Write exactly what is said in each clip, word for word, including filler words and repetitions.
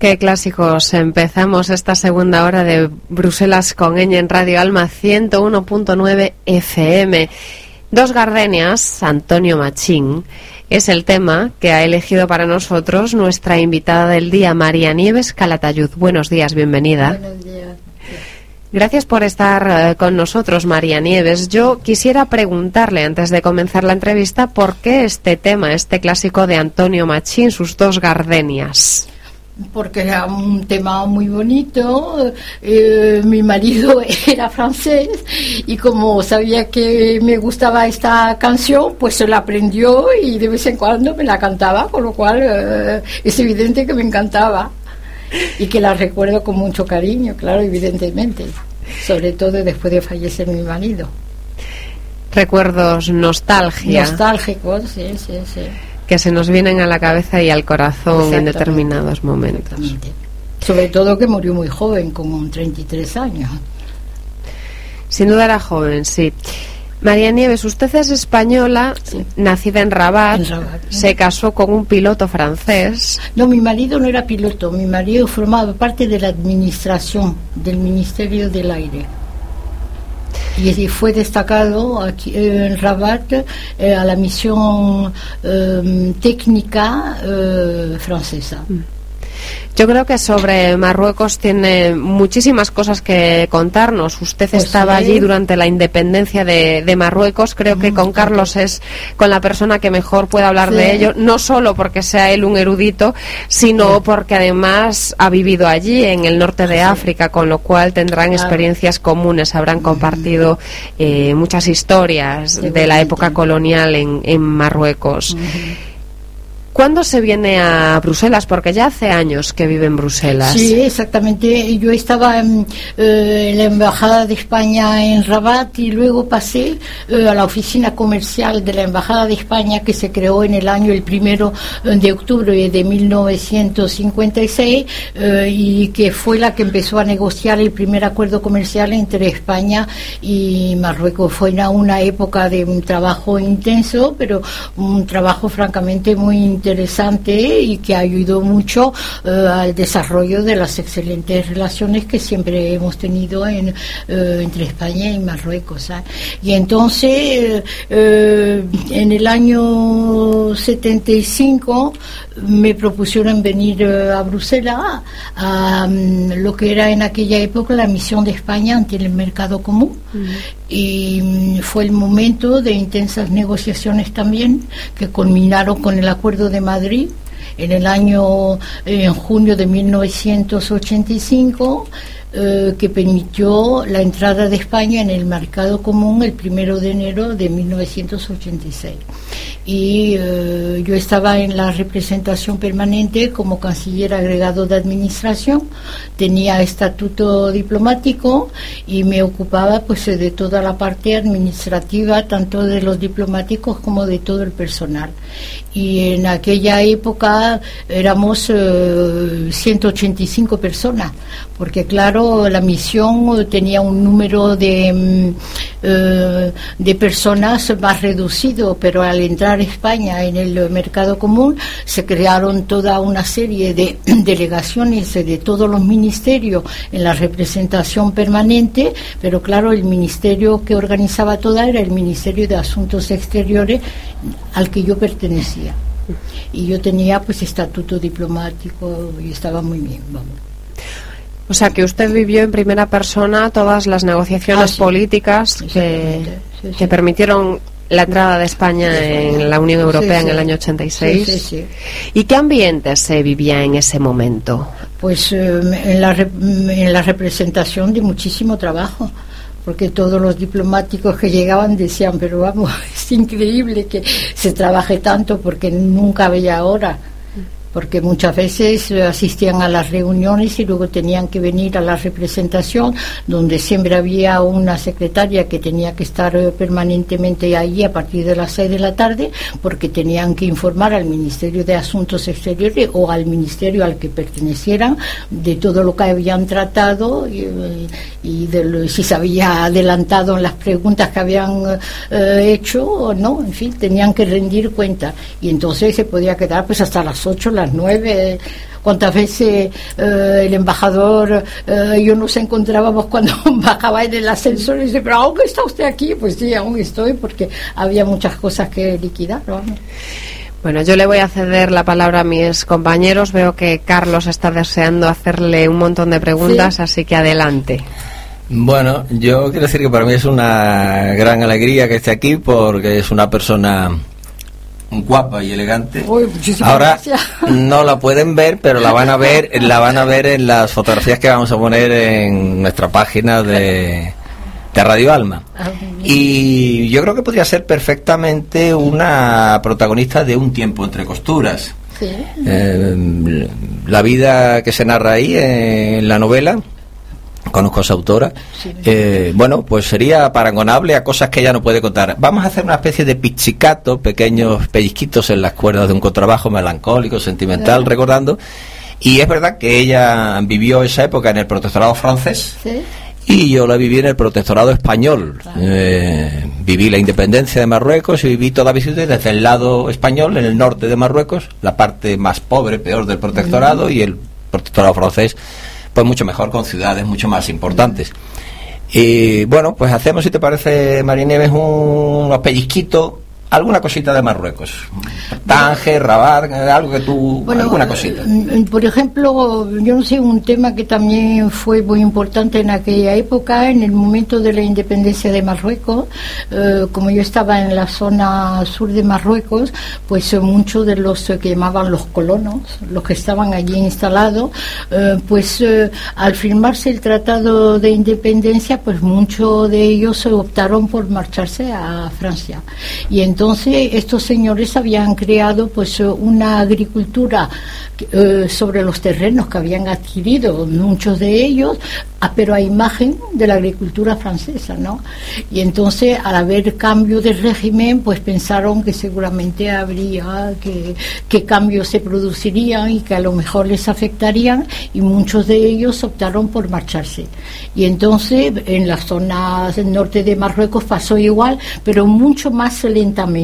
Qué clásicos. Empezamos esta segunda hora de Bruselas con Ñ en Radio Alma ciento uno punto nueve F M. Dos gardenias, Antonio Machín, es el tema que ha elegido para nosotros nuestra invitada del día, María Nieves Calatayud. Buenos días, bienvenida. Buenos días. Gracias por estar con nosotros, María Nieves. Yo quisiera preguntarle, antes de comenzar la entrevista, ¿por qué este tema, este clásico de Antonio Machín, sus dos gardenias? Porque era un tema muy bonito. Eh, mi marido era francés y como sabía que me gustaba esta canción, pues se la aprendió y de vez en cuando me la cantaba, con lo cual eh, es evidente que me encantaba y que la recuerdo con mucho cariño, claro, evidentemente, sobre todo después de fallecer mi marido. Recuerdos, nostalgia. Nostálgicos, sí, sí, sí. Que se nos vienen a la cabeza y al corazón en determinados momentos. Sobre todo que murió muy joven, con treinta y tres años. Sin duda era joven, sí. María Nieves, usted es española, sí. Nacida en Rabat, en Rabat ¿no? Se casó con un piloto francés. No, mi marido no era piloto, mi marido formaba parte de la administración del Ministerio del Aire. Y fue destacado aquí en Rabat eh, a la misión eh, técnica eh, francesa. Yo creo que sobre Marruecos tiene muchísimas cosas que contarnos. Usted pues estaba sí. allí durante la independencia de, de Marruecos. Creo que con Carlos es con la persona que mejor puede hablar sí. de ello, no solo porque sea él un erudito, sino sí. porque además ha vivido allí, en el norte de sí. África, con lo cual tendrán claro. experiencias comunes, habrán compartido eh, muchas historias sí, de la época colonial en, en Marruecos. Uh-huh. ¿Cuándo se viene a Bruselas? Porque ya hace años que vive en Bruselas. Sí, exactamente. Yo estaba en, eh, en la Embajada de España en Rabat y luego pasé eh, a la oficina comercial de la Embajada de España, que se creó en el año el primero de octubre de mil novecientos cincuenta y seis eh, y que fue la que empezó a negociar el primer acuerdo comercial entre España y Marruecos. Fue una, una época de un trabajo intenso, pero un trabajo francamente muy interesante interesante y que ayudó mucho uh, al desarrollo de las excelentes relaciones que siempre hemos tenido en, uh, entre España y Marruecos. ¿eh? Y entonces, uh, uh, en el año setenta y cinco me propusieron venir uh, a Bruselas a um, lo que era en aquella época la misión de España ante el mercado común. Uh-huh. Y um, fue el momento de intensas negociaciones también que culminaron con el acuerdo de Madrid en el año eh, en junio de mil novecientos ochenta y cinco, eh, que permitió la entrada de España en el mercado común el primero de enero de mil novecientos ochenta y seis. Y eh, yo estaba en la representación permanente como canciller agregado de administración, tenía estatuto diplomático y me ocupaba pues de toda la parte administrativa, tanto de los diplomáticos como de todo el personal. Y en aquella época éramos eh, ciento ochenta y cinco personas, porque claro, la misión tenía un número de, eh, de personas más reducido, pero al entrar España en el mercado común se crearon toda una serie de delegaciones de todos los ministerios en la representación permanente, pero claro, el ministerio que organizaba toda era el Ministerio de Asuntos Exteriores, al que yo pertenecía. Y yo tenía pues estatuto diplomático y estaba muy bien, vamos. O sea, que usted vivió en primera persona todas las negociaciones ah, sí. políticas que, sí, sí. que permitieron la entrada de España en la Unión Europea sí, sí. en el año ochenta y seis. Sí, sí, sí. ¿Y qué ambiente se vivía en ese momento? Pues eh, en, la re, en la representación de muchísimo trabajo, porque todos los diplomáticos que llegaban decían, pero vamos, es increíble que se trabaje tanto porque nunca había hora. Porque muchas veces asistían a las reuniones y luego tenían que venir a la representación, donde siempre había una secretaria que tenía que estar permanentemente ahí a partir de las seis de la tarde, porque tenían que informar al Ministerio de Asuntos Exteriores o al ministerio al que pertenecieran de todo lo que habían tratado y, y de lo, si se había adelantado en las preguntas que habían eh, hecho o no, en fin, tenían que rendir cuenta. Y entonces se podía quedar pues hasta las ocho la las nueve. Cuántas veces eh, el embajador eh, y yo nos encontrábamos cuando bajaba en el ascensor y dice, pero ¿aún está usted aquí? Pues sí, aún estoy, porque había muchas cosas que liquidar, ¿no? Bueno, yo le voy a ceder la palabra a mis compañeros. Veo que Carlos está deseando hacerle un montón de preguntas, sí. Así que adelante. Bueno, yo quiero decir que para mí es una gran alegría que esté aquí, porque es una persona guapa y elegante. Uy, ahora gracias. No la pueden ver, pero la van a ver, la van a ver en las fotografías que vamos a poner en nuestra página de, de Radio Alma. Y yo creo que podría ser perfectamente una protagonista de Un tiempo entre costuras. Sí. Eh, la vida que se narra ahí en la novela, conozco a esa autora, sí. eh, bueno, pues sería parangonable a cosas que ella no puede contar. Vamos a hacer una especie de pizzicato, pequeños pellizquitos en las cuerdas de un contrabajo melancólico, sentimental, sí. recordando, y es verdad que ella vivió esa época en el protectorado francés, sí. y yo la viví en el protectorado español. Claro. Eh, viví la independencia de Marruecos y viví toda la visita desde el lado español, en el norte de Marruecos, la parte más pobre, peor del protectorado, sí. y el protectorado francés pues mucho mejor, con ciudades mucho más importantes. Y bueno, pues hacemos, si te parece, María Nieves, un, unos pellizquitos, alguna cosita de Marruecos, Tánger, Rabat, algo que tú, bueno, alguna cosita. Por ejemplo, yo no sé, un tema que también fue muy importante en aquella época, en el momento de la independencia de Marruecos, eh, como yo estaba en la zona sur de Marruecos, pues eh, muchos de los eh, que llamaban los colonos, los que estaban allí instalados, eh, pues eh, al firmarse el Tratado de Independencia, pues muchos de ellos optaron por marcharse a Francia. Y entonces Entonces estos señores habían creado pues una agricultura eh, sobre los terrenos que habían adquirido, muchos de ellos, ah, pero a imagen de la agricultura francesa, ¿no? Y entonces, al haber cambio de régimen, pues pensaron que seguramente habría que, que cambios se producirían y que a lo mejor les afectarían, y muchos de ellos optaron por marcharse. Y entonces en las zonas del norte de Marruecos pasó igual, pero mucho más lentamente.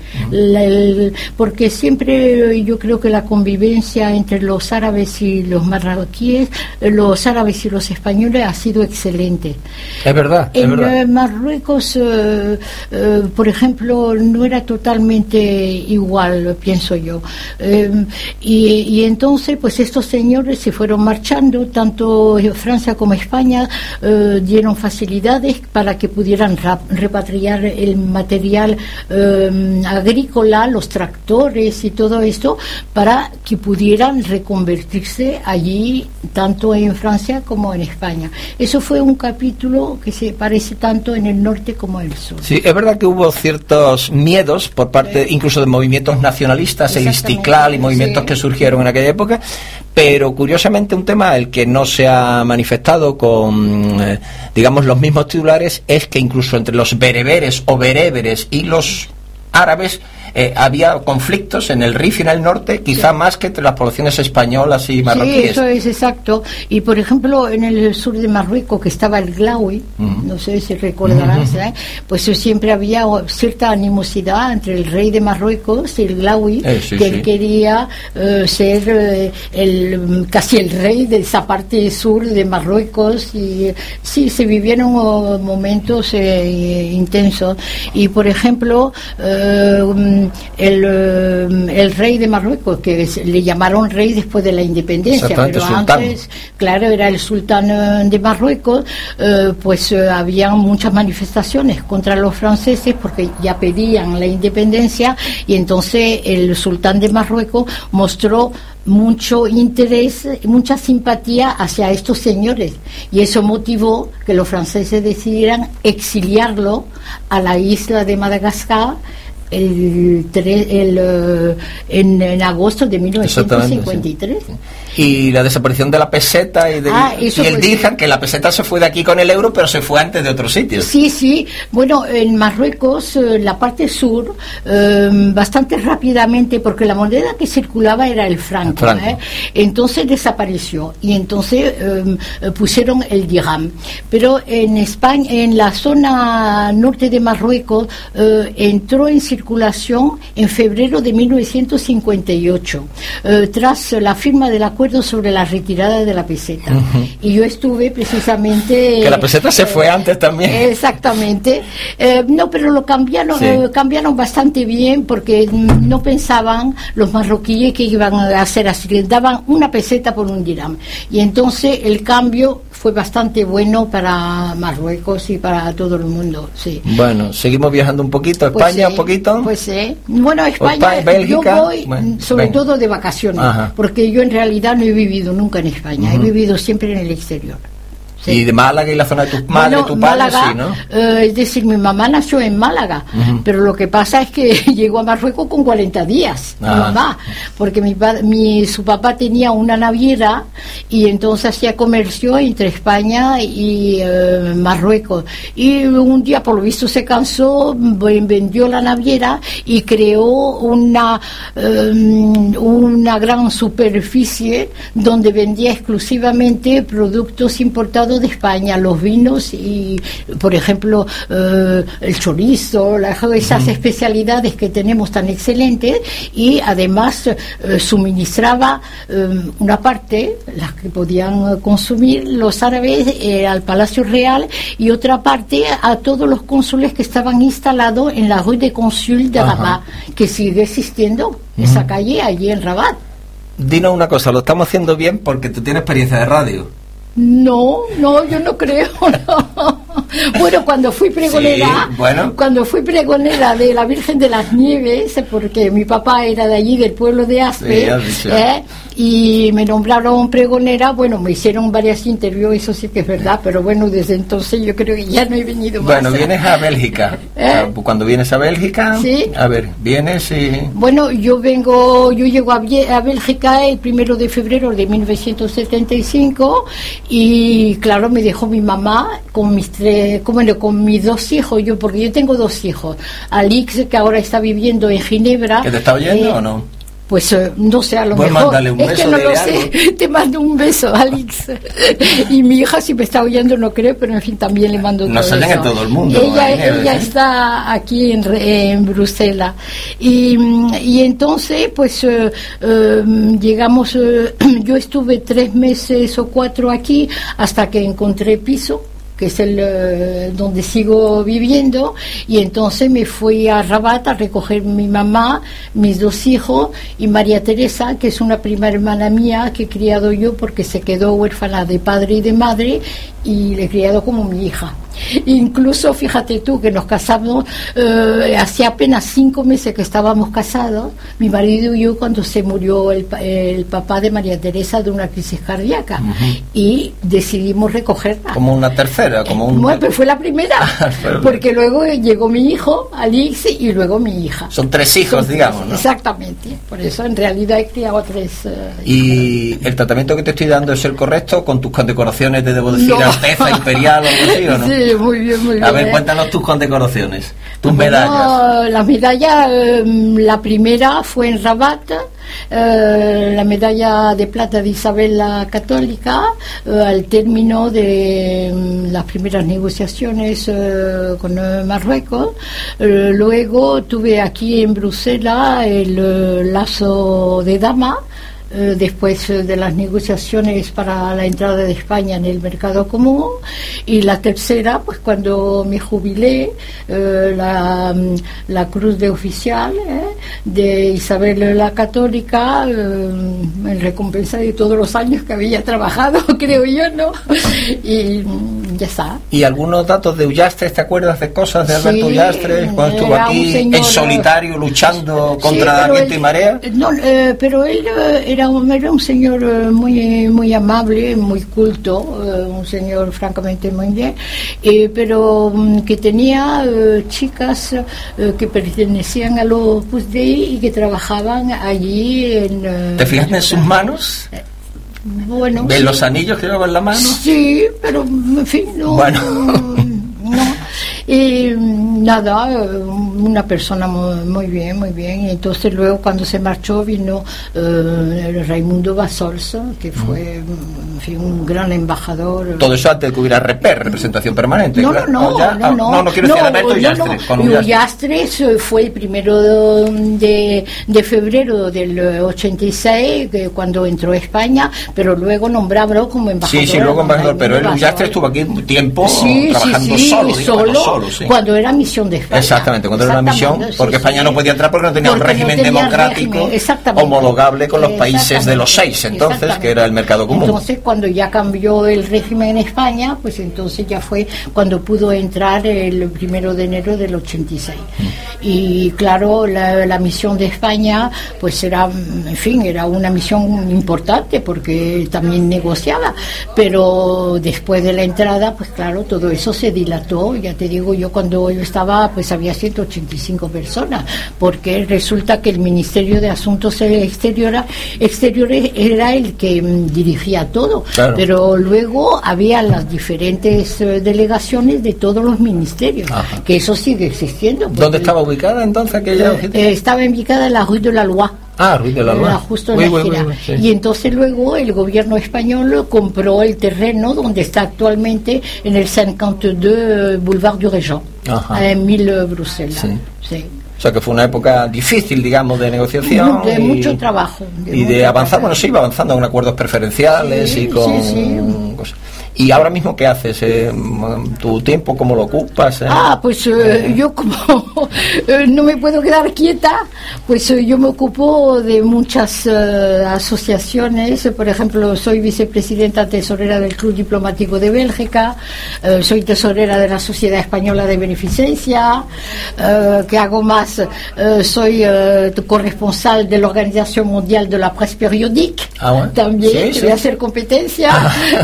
La, el, porque siempre yo creo que la convivencia entre los árabes y los marroquíes, los árabes y los españoles ha sido excelente. Es verdad. En es verdad. Marruecos, eh, eh, por ejemplo, no era totalmente igual, pienso yo. Eh, y, y entonces, pues estos señores se fueron marchando, tanto Francia como España eh, dieron facilidades para que pudieran rap, repatriar el material eh, agrícola, los tractores y todo esto, para que pudieran reconvertirse allí, tanto en Francia como en España. Eso fue un capítulo que se parece tanto en el norte como en el sur. Sí, es verdad que hubo ciertos miedos por parte, sí. incluso de movimientos nacionalistas, el Istiklal y movimientos sí. que surgieron en aquella época, pero curiosamente un tema el que no se ha manifestado con, eh, digamos, los mismos titulares, es que incluso entre los bereberes o bereberes y los árabes eh, había conflictos en el Rif y en el norte, quizá sí. más que entre las poblaciones españolas y marroquíes. Sí, eso es exacto. Y por ejemplo, en el sur de Marruecos, que estaba el Glaoui, uh-huh. no sé si recordarás, uh-huh. ¿eh? Pues siempre había cierta animosidad entre el rey de Marruecos y el Glaoui, eh, sí, que sí. él quería eh, ser eh, el, casi el rey de esa parte sur de Marruecos. Y sí, se vivieron oh, momentos eh, intensos. Y por ejemplo, eh, El, el rey de Marruecos, que le llamaron rey después de la independencia, pero antes, claro, era el sultán de Marruecos, eh, pues eh, había muchas manifestaciones contra los franceses porque ya pedían la independencia, y entonces el sultán de Marruecos mostró mucho interés, mucha simpatía hacia estos señores, y eso motivó que los franceses decidieran exiliarlo a la isla de Madagascar el, el, el en, en agosto de mil novecientos cincuenta y tres. Sí. Y la desaparición de la peseta y, de, ah, y el dirham, que la peseta se fue de aquí con el euro, pero se fue antes de otros sitios. Sí, sí. Bueno, en Marruecos, eh, la parte sur, eh, bastante rápidamente, porque la moneda que circulaba era el franco, el franco. ¿eh? Entonces desapareció, y entonces eh, pusieron el dirham. Pero en España, en la zona norte de Marruecos, eh, entró en circulación circulación en febrero de mil novecientos cincuenta y ocho, eh, tras la firma del acuerdo sobre la retirada de la peseta. Uh-huh. Y yo estuve precisamente... Que la peseta eh, se fue antes también. Exactamente. Eh, no, pero lo cambiaron, sí. eh, cambiaron bastante bien, porque no pensaban los marroquíes que iban a hacer así, les daban una peseta por un dirham. Y entonces el cambio fue bastante bueno para Marruecos y para todo el mundo, sí. Bueno, seguimos viajando un poquito, España pues sí, un poquito. Pues sí. Bueno, España, España Bélgica, yo voy bueno, sobre venga. todo de vacaciones, Ajá. porque yo en realidad no he vivido nunca en España, uh-huh. he vivido siempre en el exterior. Sí. Y de Málaga y la zona de tus madres, bueno, tu padre, Málaga, sí, ¿no? Eh, es decir, mi mamá nació en Málaga, uh-huh. pero lo que pasa es que llegó a Marruecos con cuarenta días, ah. mi mamá, porque mi, mi su papá tenía una naviera y entonces hacía comercio entre España y eh, Marruecos. Y un día, por lo visto, se cansó, vendió la naviera y creó una, eh, una gran superficie donde vendía exclusivamente productos importados de España, los vinos y, por ejemplo, eh, el chorizo, la, esas uh-huh. especialidades que tenemos tan excelentes, y además eh, suministraba eh, una parte, las que podían consumir los árabes, eh, al Palacio Real, y otra parte a todos los cónsules que estaban instalados en la Rue de Consul de uh-huh. Rabat, que sigue existiendo uh-huh. esa calle allí en Rabat. Dinos una cosa, lo estamos haciendo bien porque tú tienes experiencia de radio. No, no, yo no creo, no. Bueno, cuando fui pregonera, sí, bueno. cuando fui pregonera de la Virgen de las Nieves, porque mi papá era de allí, del pueblo de Aspe, sí, ¿eh? y me nombraron pregonera, bueno, me hicieron varias interviews, eso sí que es verdad, pero bueno, desde entonces yo creo que ya no he venido más. Bueno, vienes a Bélgica, ¿Eh? Cuando vienes a Bélgica, ¿Sí? a ver, vienes y... Bueno, yo vengo, yo llego a, a Bélgica el primero de febrero de mil novecientos setenta y cinco, y claro, me dejó mi mamá con mis tres, bueno, con mis dos hijos, yo, porque yo tengo dos hijos, Alix, que ahora está viviendo en Ginebra. ¿Que te está oyendo eh, o no? Pues eh, no sé, a lo pues mejor un es que no lo sé, te mando un beso, Alex. Y mi hija, si me está oyendo, no creo, pero en fin, también le mando un beso. No salen en todo el mundo. Ella, ¿eh? ella está aquí en, en Bruselas. Y, y entonces, pues eh, eh, llegamos, eh, yo estuve tres meses o cuatro aquí hasta que encontré piso, que es el uh, donde sigo viviendo, y entonces me fui a Rabat a recoger mi mamá, mis dos hijos y María Teresa, que es una prima hermana mía que he criado yo porque se quedó huérfana de padre y de madre, y le he criado como mi hija. Incluso, fíjate tú, que nos casamos, eh, hace apenas cinco meses que estábamos casados, mi marido y yo, cuando se murió el, el papá de María Teresa de una crisis cardíaca, uh-huh. y decidimos recogerla. Como una tercera, como un... Bueno, pero fue la primera, porque luego llegó mi hijo, Alix, y luego mi hija. Son tres hijos, Son digamos, tres, ¿no? Exactamente, por eso en realidad he criado tres. Uh, ¿Y el tratamiento que te estoy dando es el correcto, con tus condecoraciones de, debo decir, no. Alteza Imperial o algo así, o no? Sí, muy bien, muy bien. A ver, cuéntanos tus condecoraciones, tus bueno, medallas. La medalla, eh, la primera fue en Rabat, eh, la medalla de plata de Isabel la Católica, eh, al término de eh, las primeras negociaciones eh, con eh, Marruecos. Eh, luego tuve aquí en Bruselas el eh, lazo de dama, Eh, después eh, de las negociaciones para la entrada de España en el mercado común, y la tercera, pues cuando me jubilé, eh, la, la cruz de oficial eh, de Isabel la Católica, eh, en recompensa de todos los años que había trabajado, creo yo, ¿no? Y ya está. ¿Y algunos datos de Ullastres? ¿Te acuerdas de cosas de Alberto sí, Ullastres cuando estuvo aquí señor, en solitario luchando contra sí, viento y marea? No, eh, pero él eh, era Era un, era un señor muy muy amable, muy culto, un señor francamente muy bien, eh, pero que tenía eh, chicas eh, que pertenecían a los Opus Dei y que trabajaban allí en... Eh, ¿Te fijas en sus manos? Eh, bueno, ¿ves sí. los anillos que llevan en la mano? Sí, pero en fin, no... Bueno... no. Y nada, una persona muy, muy bien, muy bien. Y entonces luego cuando se marchó vino eh, Raimundo Bassols, que fue en fin, un gran embajador. Todo eso antes de que hubiera R P, representación permanente. No, claro. no, no, ya, no, ah, no, no, no quiero decir Alberto Ullastres. No, no. Ullastres fue el primero de, de febrero del ochenta y seis, que cuando entró a España, pero luego nombrado como embajador. Sí, sí, luego embajador, pero el Ullastres estuvo aquí un tiempo sí, trabajando sí, sí, solo, solo, digamos, solo sí. Cuando era misión de España. Exactamente, cuando era una misión, porque sí, España sí. no podía entrar porque no tenía porque un régimen no tenía democrático régimen, homologable con los países de los seis, entonces, que era el mercado común. Entonces, cuando ya cambió el régimen en España, pues entonces ya fue cuando pudo entrar el primero de enero del ochenta y seis. Mm. Y claro, la, la misión de España, pues era, en fin, era una misión importante porque también negociaba, pero después de la entrada, pues claro, todo eso se dilató. Ya te digo, yo cuando yo estaba, pues había ciento ochenta y cinco personas, porque resulta que el Ministerio de Asuntos Exteriores, exteriores era el que mm, dirigía todo, claro. Pero luego había las diferentes eh, delegaciones de todos los ministerios. Ajá. Que eso sigue existiendo. ¿Dónde estaba ubicada entonces aquella? Eh, eh, estaba ubicada en la Rue de la Loi. Ah, Rue de la Loi. Justo en oui, la oui, gira. Oui, oui, sí. Y entonces luego el gobierno español compró el terreno donde está actualmente en el cincuenta y dos Boulevard du Régent, en mil Bruselas. Sí. Sí. O sea que fue una época difícil, digamos, de negociación. De y, mucho trabajo. De y de avanzar, trabajo. Bueno, sí, iba avanzando con acuerdos preferenciales sí, y con sí, sí. cosas. ¿Y ahora mismo qué haces? Eh, ¿Tu tiempo cómo lo ocupas? Eh? Ah, pues eh, eh. yo como eh, no me puedo quedar quieta, pues eh, yo me ocupo de muchas eh, asociaciones. Por ejemplo, soy vicepresidenta tesorera del Club Diplomático de Bélgica, eh, soy tesorera de la Sociedad Española de Beneficencia, eh, ¿qué hago más? Eh, soy eh, corresponsal de la Organización Mundial de la Presse Periodique, ah, bueno. También, sí, sí. Voy a hacer competencia.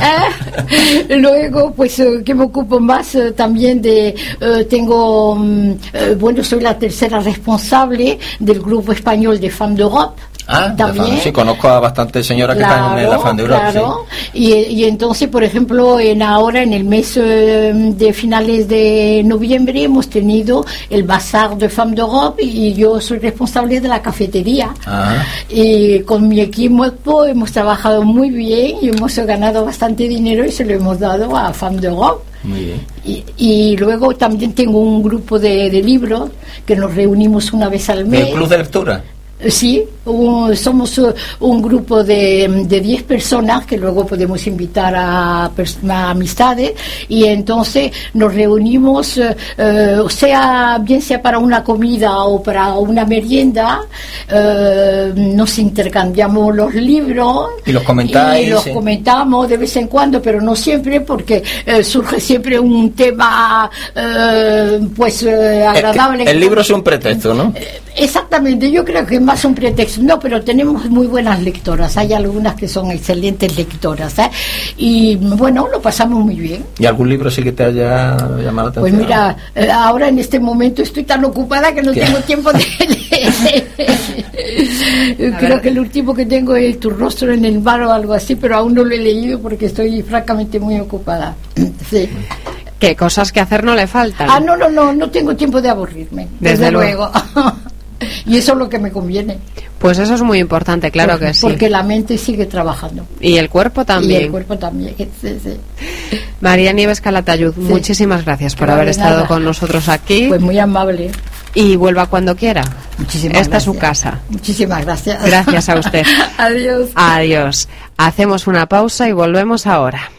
¿eh? Luego, pues, eh, que me ocupo más eh, también de, eh, tengo, eh, bueno, soy la tercera responsable del Grupo Español de Femmes d'Europe. Ah, también. Sí, conozco a bastantes señoras que claro, están en la Femme d'Europe. Claro. Sí. Y, y entonces, por ejemplo, en ahora, en el mes eh, de finales de noviembre, hemos tenido el Bazar de Femmes d'Europe y yo soy responsable de la cafetería. Ajá. Y con mi equipo hemos trabajado muy bien y hemos ganado bastante dinero y se lo hemos dado a Femmes d'Europe. Muy bien. Y, y luego también tengo un grupo de, de libros que nos reunimos una vez al mes. ¿El club de lectura? Sí, un, somos uh, un grupo de diez personas que luego podemos invitar a, a amistades y entonces nos reunimos, uh, uh, sea bien sea para una comida o para una merienda, uh, nos intercambiamos los libros y los comentáis, y los sí. comentamos de vez en cuando, pero no siempre porque uh, surge siempre un tema uh, pues uh, agradable. El, el libro es un pretexto, ¿no? Exactamente, yo creo que más un pretexto. No, pero tenemos muy buenas lectoras. Hay algunas que son excelentes lectoras, ¿eh? Y bueno, lo pasamos muy bien. ¿Y algún libro sí que te haya llamado la atención? Pues mira, eh, ahora en este momento estoy tan ocupada que no ¿Qué? tengo tiempo de leer. Creo que el último que tengo es Tu rostro en el mar o algo así, pero aún no lo he leído porque estoy francamente muy ocupada. Sí. ¿Qué cosas que hacer no le faltan? Ah, no, no, no, no tengo tiempo de aburrirme. Desde, desde luego. luego. Y eso es lo que me conviene. Pues eso es muy importante, claro porque, que sí. Porque la mente sigue trabajando. Y el cuerpo también. Y el cuerpo también. Sí, sí. María Nieves Calatayud, sí. Muchísimas gracias por claro, haber estado nada. con nosotros aquí. Pues muy amable. Y vuelva cuando quiera. Muchísimas Esta gracias. es su casa. Muchísimas gracias. Gracias a usted. Adiós. Adiós. Hacemos una pausa y volvemos ahora.